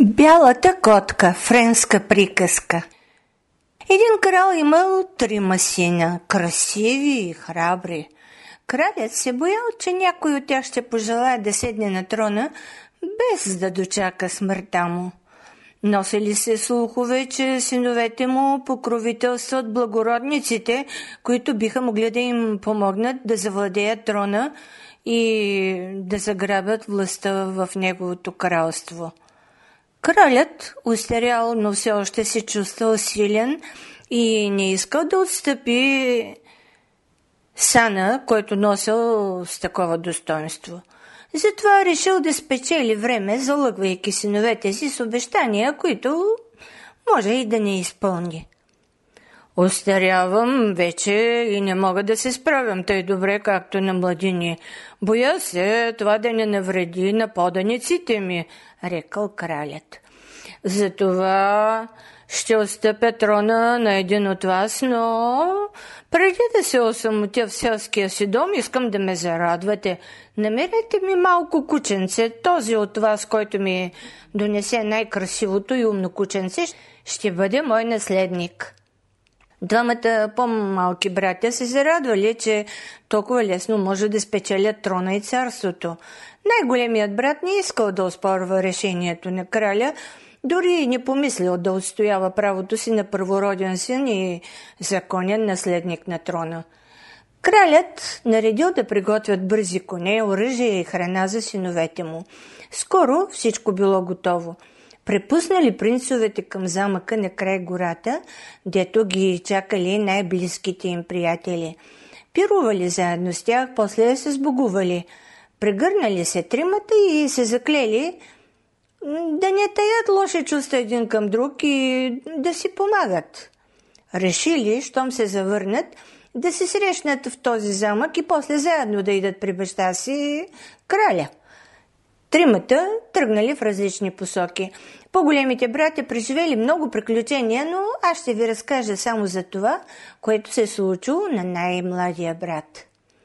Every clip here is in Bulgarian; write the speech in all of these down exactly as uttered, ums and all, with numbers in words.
Бялата котка. Френска приказка. Един крал имал трима сина, красиви и храбри. Кралят се боял, че някой от тях ще пожелае да седне на трона, без да дочака смъртта му. Носили се слухове, че синовете му покровителстват благородниците, които биха могли да им помогнат да завладеят трона и да заграбят властта в неговото кралство. Кралят, устарял, но все още се чувствал силен и не искал да отстъпи сана, който носил с такова достоинство. Затова решил да спечели време, залъгвайки синовете си с обещания, които може и да не изпълни. Остарявам вече и не мога да се справям тъй добре, както на младини. Боя се това да не навреди на поданиците ми, рекал кралят. Затова ще отстъпя трона на един от вас, но преди да се осамотя в селския си дом, искам да ме зарадвате. Намерете ми малко кученце, този от вас, който ми донесе най-красивото и умно кученце, ще бъде мой наследник. Двамата по-малки братя се зарадвали, че толкова лесно може да спечелят трона и царството. Най-големият брат не искал да оспорва решението на краля, дори и не помислил да отстоява правото си на първороден син и законен наследник на трона. Кралят наредил да приготвят бързи коне, оръжие и храна за синовете му. Скоро всичко било готово. Препуснали принцовете към замъка на край гората, дето ги чакали най-близките им приятели. Пирували заедно с тях, после се сбогували. Прегърнали се тримата и се заклели да не таят лоши чувства един към друг и да си помагат. Решили, щом се завърнат, да се срещнат в този замък и после заедно да идат при баща си краля. Тримата тръгнали в различни посоки. По-големите братя преживели много приключения, но аз ще ви разкажа само за това, което се е случило на най-младия брат.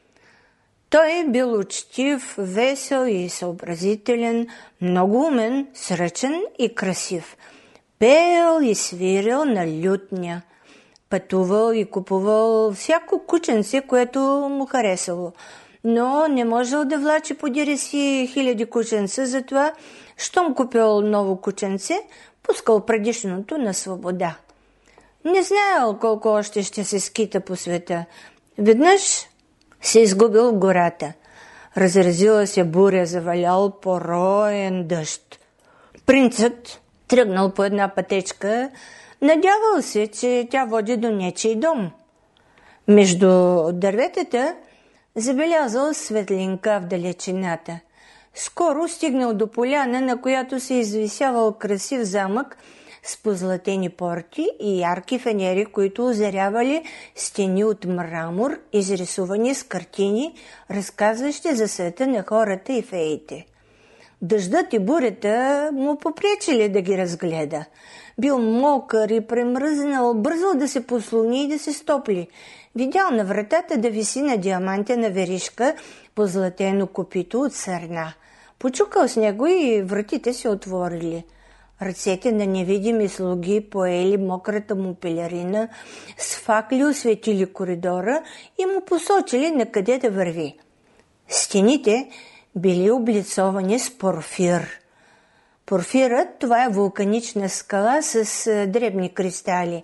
Той бил учтив, весел и съобразителен, много умен, сръчен и красив. Пеел и свирил на лютня. Пътувал и купувал всяко кученце, което му харесало. Но не можел да влачи подире си хиляди кученца, затова, щом купил ново кученце, пускал предишното на свобода. Не знаел колко още ще се скита по света. Веднъж се изгубил в гората. Разразила се буря, завалял пороен дъжд. Принцът тръгнал по една пътечка, надявал се, че тя води до нечий дом. Между дърветата забелязал светлинка в далечината. Скоро стигнал до поляна, на която се извисявал красив замък с позлатени порти и ярки фенери, които озарявали стени от мрамор, изрисувани с картини, разказващи за света на хората и феите. Дъждът и бурята му попречили да ги разгледа. Бил мокър и премръзнал, бързал да се послони и да се стопли. Видял на вратата да виси на диамантена веришка позлатено копито от сърна. Почукал с него и вратите се отворили. Ръцете на невидими слуги поели мократа му пелерина, с факли осветили коридора и му посочили на къде да върви. Стените били облицовани с порфир. Порфирът, това е вулканична скала с дребни кристали,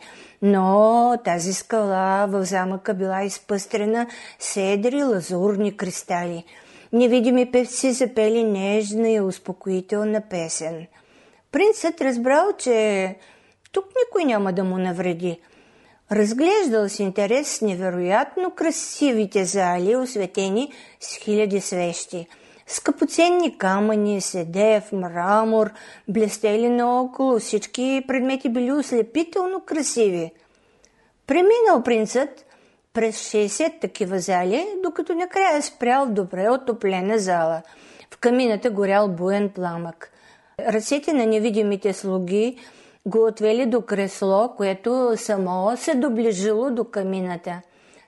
но тази скала в замъка била изпъстрена с едри лазурни кристали. Невидими певци запели нежна и успокоителна песен. Принцът разбрал, че тук никой няма да му навреди. Разглеждал с интерес невероятно красивите зали, осветени с хиляди свещи. Скъпоценни камъни, седев, мрамор, блестели наоколо, всички предмети били ослепително красиви. Преминал принцът през шейсет такива зали, докато накрая спрял в добре отоплена зала. В камината горял буен пламък. Ръцете на невидимите слуги го отвели до кресло, което само се доближило до камината.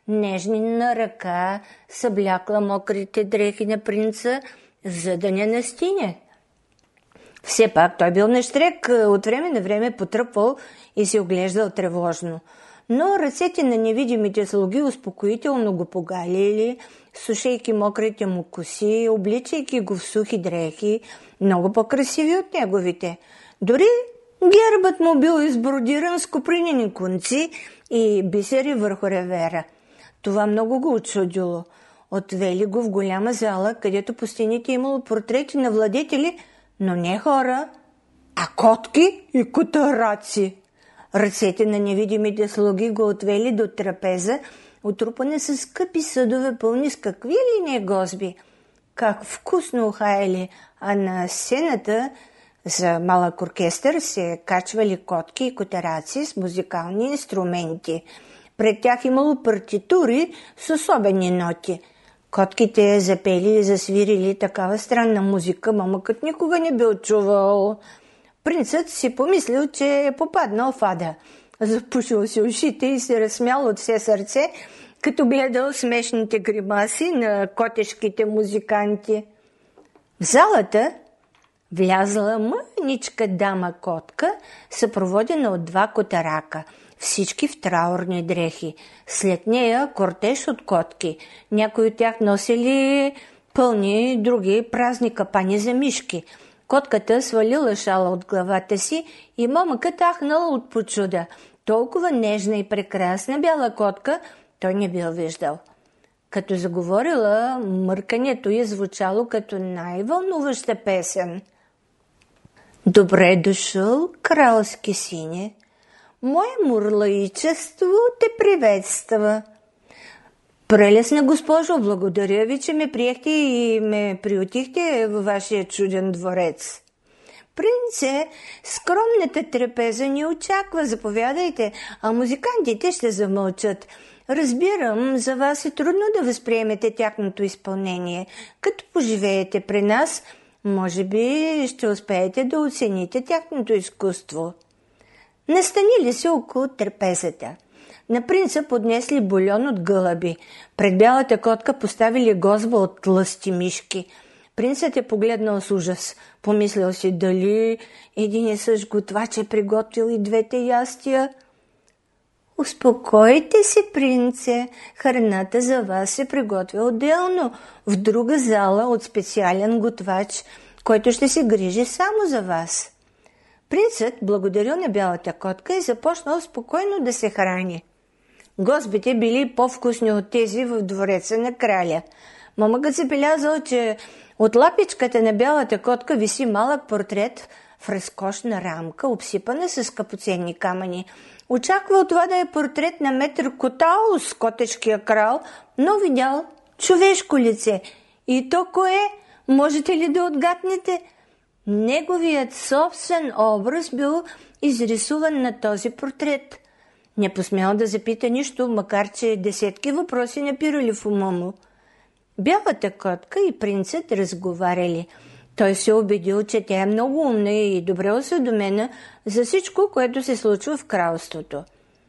Нежна ръка съблякла мокрите дрехи на принца, за да не настине. Все пак той бил нещрек, от време на време потръпвал и се оглеждал тревожно. Но ръцете на невидимите слуги успокоително го погалили, сушейки мокрите му коси, обличайки го в сухи дрехи, много по-красиви от неговите. Дори гербът му бил избродиран с копринени конци и бисери върху ревера. Това много го очудило. Отвели го в голяма зала, където по стените имало портрети на владетели, но не хора, а котки и котараци. Ръцете на невидимите слуги го отвели до трапеза, отрупане с скъпи съдове, пълни с какви ли не гозби. Как вкусно ухаяли, а на сцената за малък оркестър се качвали котки и котараци с музикални инструменти. Пред тях имало партитури с особени ноти. Котките запели и засвирили такава странна музика, момъкът никога не бил чувал. Принцът си помислил, че е попаднал в ада. Запушил си ушите и се разсмял от все сърце, като гледал смешните гримаси на котешките музиканти. В залата влязла мъничка дама котка, съпроводена от два котарака, всички в траурни дрехи. След нея кортеж от котки. Някои от тях носили пълни, други празни капани за мишки. Котката свалила шала от главата си и момъкът ахнал от почуда. Толкова нежна и прекрасна бяла котка той не бил виждал. Като заговорила, мъркането й звучало като най-вълнуваща песен. Добре дошъл, кралски сине! Мое мурлаичество те приветства. Прелесна госпожо, благодаря ви, че ме приехте и ме приютихте във вашия чуден дворец. Принце, скромната трапеза ни очаква, заповядайте, а музикантите ще замълчат. Разбирам, за вас е трудно да възприемете тяхното изпълнение. Като поживеете при нас, може би ще успеете да оцените тяхното изкуство. Настанили се около трапезата. На принца поднесли бульон от гълъби. Пред бялата котка поставили гозба от тлъсти мишки. Принцът е погледнал с ужас. Помислил си дали един и същ готвач е приготвил и двете ястия. Успокойте се, принце, храната за вас се приготвя отделно, в друга зала от специален готвач, който ще се грижи само за вас. Принцът благодарил на бялата котка и започнал спокойно да се храни. Гозбите били по-вкусни от тези в двореца на краля. Момъкът забелязал, че от лапичката на бялата котка виси малък портрет в разкошна рамка, обсипана с скъпоценни камъни. Очаквал това да е портрет на метър Котаус, котешкия крал, но видял човешко лице. И то кое? Можете ли да отгаднете? Неговият собствен образ бил изрисуван на този портрет. Не посмял да запита нищо, макар че десетки въпроси напирали в ума му. Бялата котка и принцът разговаряли. Той се убедил, че тя е много умна и добре осведомена за всичко, което се случва в кралството.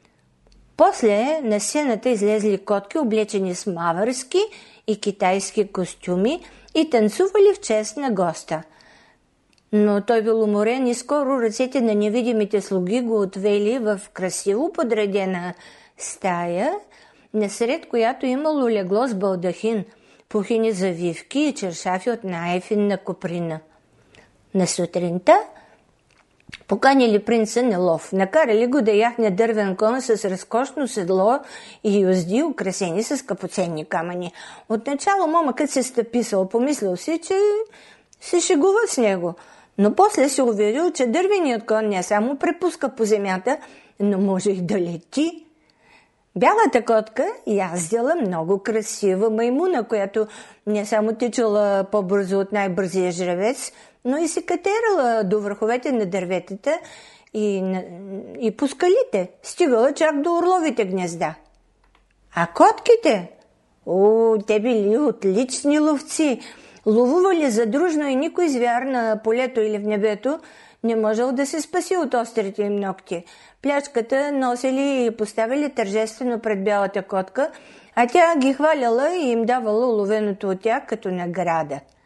После на сцената излезли котки, облечени с мавърски и китайски костюми и танцували в чест на госта. Но той бил уморен и скоро ръцете на невидимите слуги го отвели в красиво подредена стая, насред която имало легло с балдахин, пухини завивки и чершафи от най-финна коприна. На сутринта поканили принца на лов, накарали го да яхне дървен кон с разкошно седло и юзди, украсени с скъпоценни камъни. Отначало момъкът се стъписал, помислил си, че се шегува с него, но после се уверил, че дървеният кон не само препуска по земята, но може и да лети. Бялата котка яздила много красива маймуна, която не само тичала по-бързо от най-бързия жребец, но и се катерала до върховете на дърветата и, и по скалите, стигала чак до орловите гнезда. А котките? О, те били отлични ловци. Ловували задружно и никой звяр на полето или в небето не можел да се спаси от острите им ногти. Плячката носили и поставили тържествено пред бялата котка, а тя ги хваляла и им давала уловеното от тях като награда.